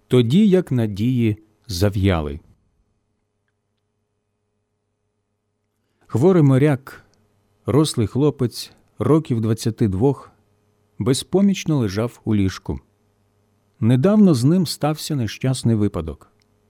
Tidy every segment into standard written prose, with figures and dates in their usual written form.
тоді як надії зав'яли. Хворий моряк, рослий хлопець, років 22, безпомічно лежав у ліжку. Недавно з ним стався нещасний випадок.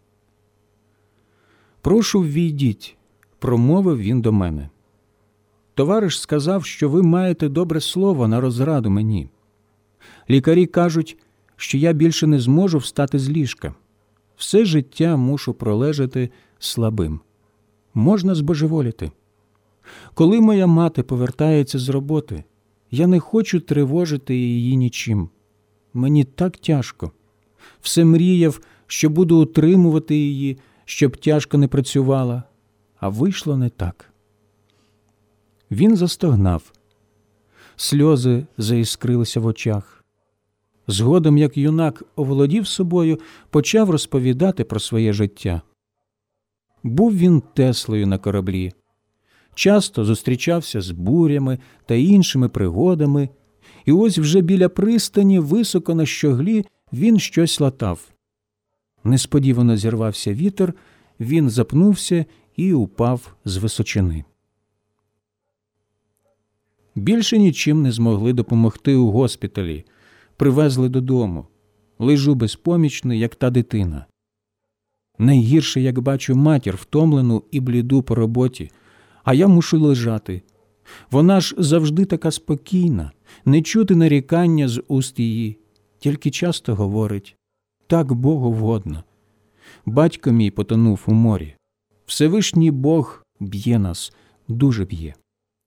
«Прошу, ввійдіть», – промовив він до мене. «Товариш сказав, що ви маєте добре слово на розраду мені. Лікарі кажуть, що я більше не зможу встати з ліжка. Все життя мушу пролежати слабим. Можна збожеволіти. Коли моя мати повертається з роботи, я не хочу тривожити її нічим. Мені так тяжко. Все мріяв, що буду утримувати її, щоб тяжко не працювала, а вийшло не так». Він застогнав. Сльози заіскрилися в очах. Згодом, як юнак оволодів собою, почав розповідати про своє життя. Був він Теслою на кораблі. Часто зустрічався з бурями та іншими пригодами, і ось вже біля пристані, високо на щоглі, він щось латав. Несподівано зірвався вітер, він запнувся і упав з височини. Більше нічим не змогли допомогти у госпіталі. Привезли додому. Лежу безпомічний, як та дитина. Найгірше, як бачу матір втомлену і бліду по роботі, а я мушу лежати. Вона ж завжди така спокійна, не чути нарікання з уст її, тільки часто говорить: «Так Богу вгодно». Батько мій потонув у морі. Всевишній Бог б'є нас, дуже б'є.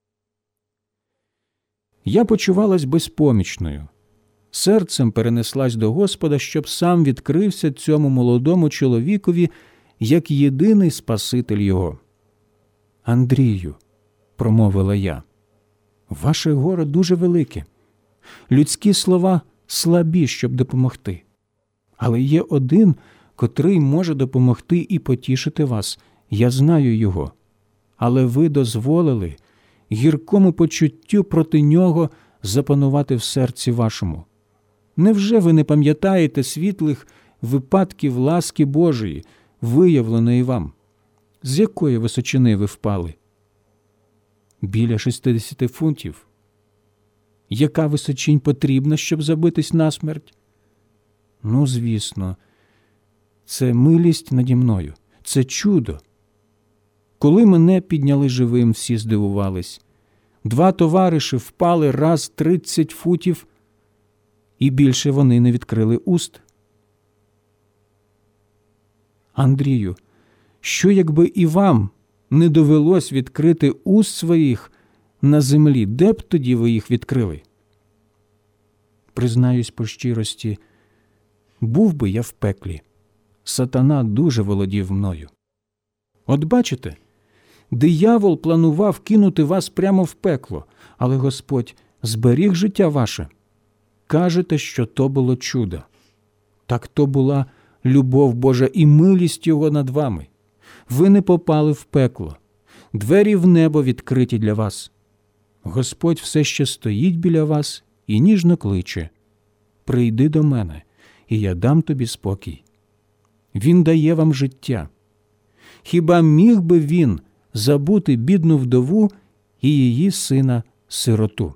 Я почувалась безпомічною. Серцем перенеслась до Господа, щоб сам відкрився цьому молодому чоловікові як єдиний Спаситель його. «Андрію», – промовила я, – «ваше горе дуже велике. Людські слова слабі, щоб допомогти. Але є один, котрий може допомогти і потішити вас. Я знаю його. Але ви дозволили гіркому почуттю проти нього запанувати в серці вашому. Невже ви не пам'ятаєте світлих випадків ласки Божої, виявленої вам? З якої височини ви впали? Біля 60 фунтів. Яка височинь потрібна, щоб забитись насмерть? Ну, звісно, це милість наді мною, це чудо. Коли мене підняли живим, всі здивувались. 2 товариші впали раз 30 футів, і більше вони не відкрили уст. Андрію, що якби і вам не довелось відкрити уст своїх на землі, де б тоді ви їх відкрили? Признаюсь по щирості, був би я в пеклі. Сатана дуже володів мною. От бачите, диявол планував кинути вас прямо в пекло, але Господь зберіг життя ваше. Кажете, що то було чудо. Так то була любов Божа і милість Його над вами. Ви не попали в пекло. Двері в небо відкриті для вас. Господь все ще стоїть біля вас і ніжно кличе: «Прийди до мене, і я дам тобі спокій». Він дає вам життя. Хіба міг би він забути бідну вдову і її сина-сироту?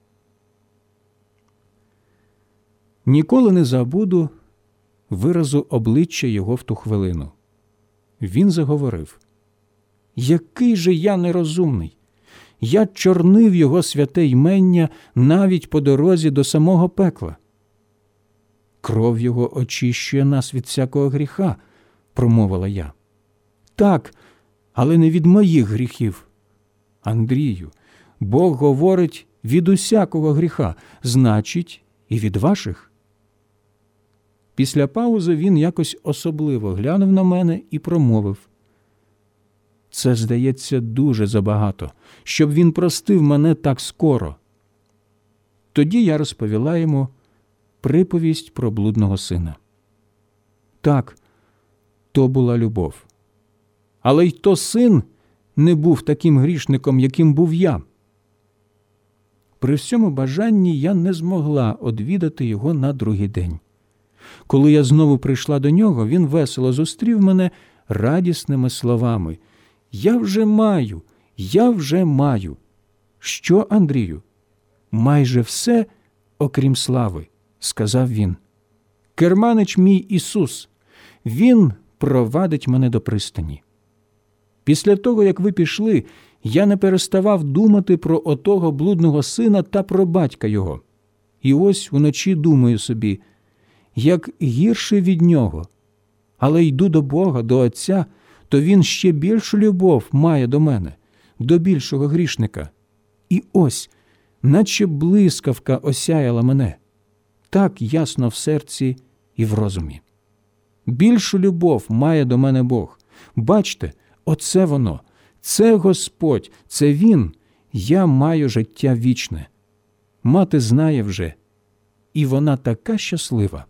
Ніколи не забуду виразу обличчя його в ту хвилину. Він заговорив: «Який же я нерозумний! Я чорнив його святе ймення навіть по дорозі до самого пекла. Кров його очищує нас від всякого гріха», – промовила я. «Так, але не від моїх гріхів. Андрію, Бог говорить від усякого гріха, значить, і від ваших». Після паузи він якось особливо глянув на мене і промовив: «Це, здається, дуже забагато, щоб він простив мене так скоро». Тоді я розповіла йому приповість про блудного сина. Так, то була любов. Але й то син не був таким грішником, яким був я. При всьому бажанні я не змогла одвідати його на другий день. Коли я знову прийшла до нього, він весело зустрів мене радісними словами: «Я вже маю, я вже маю». «Що, Андрію?» «Майже все, окрім слави», – сказав він. «Керманич мій Ісус, Він провадить мене до пристані». Після того, як ви пішли, я не переставав думати про отого блудного сина та про батька його. І ось уночі думаю собі, як гірше від нього. Але йду до Бога, до Отця, то Він ще більшу любов має до мене, до більшого грішника. І ось, наче блискавка осяяла мене, так ясно в серці і в розумі. Більшу любов має до мене Бог. Бачте, оце воно, це Господь, це Він, я маю життя вічне. Мати знає вже, і вона така щаслива.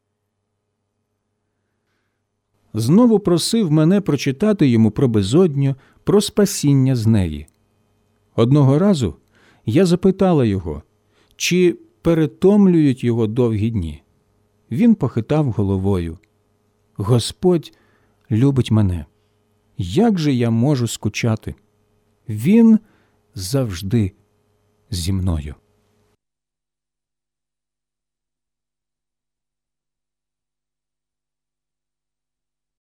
Знову просив мене прочитати йому про безодню, про спасіння з неї. Одного разу я запитала його, чи перетомлюють його довгі дні. Він похитав головою. Господь любить мене. Як же я можу скучати? Він завжди зі мною.